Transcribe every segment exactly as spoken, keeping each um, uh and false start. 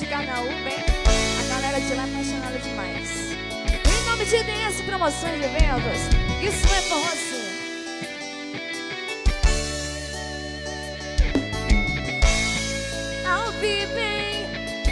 Carnaú, bem, a galera de lá é apaixonada demais. Em nome de D S Promoções e Eventos, isso é com você. Ao viver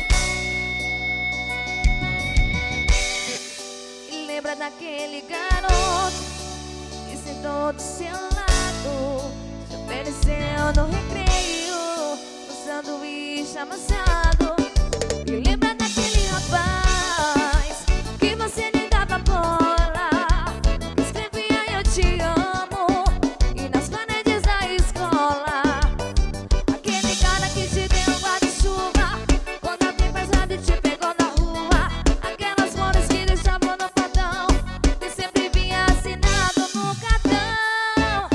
e lembra daquele garoto que sentou do seu lado, te ofereceu no recreio um sanduíche amassado. E lembra daquele rapaz que você nem dava bola, que escrevia eu te amo e nas paredes da escola. Aquele cara que te deu guarda-chuva quando a tempestade te pegou na rua. Aquelas flores que deixavam no portão e sempre vinha assinado no cartão.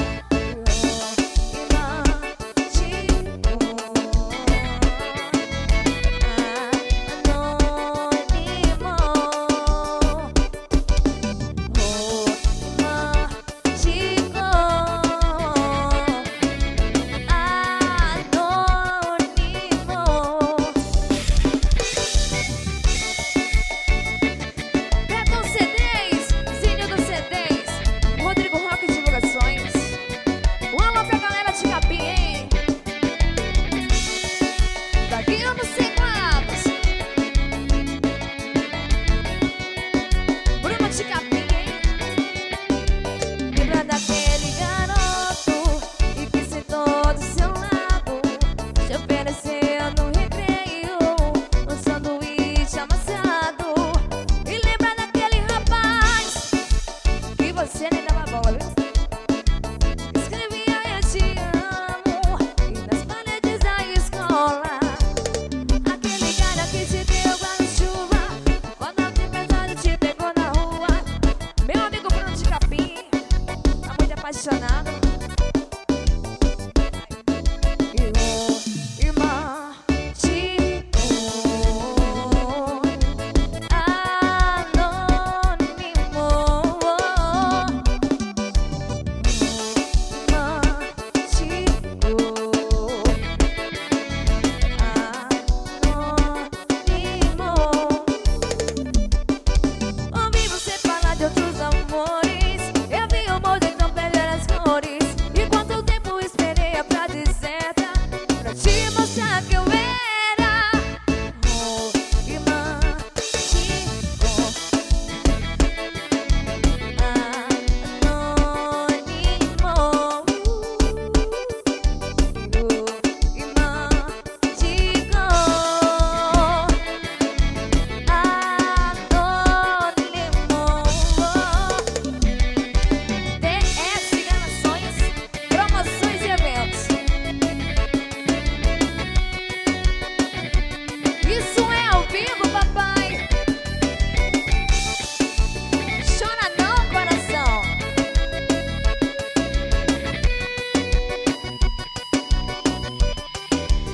Você nem dava bola, viu? Escrevia eu te amo e nas paredes da escola. Aquele cara que te deu guarda-chuva quando a tempestade te pegou na rua. Meu amigo Bruno de Capim tá muito apaixonado.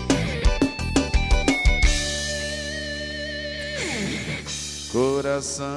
Coração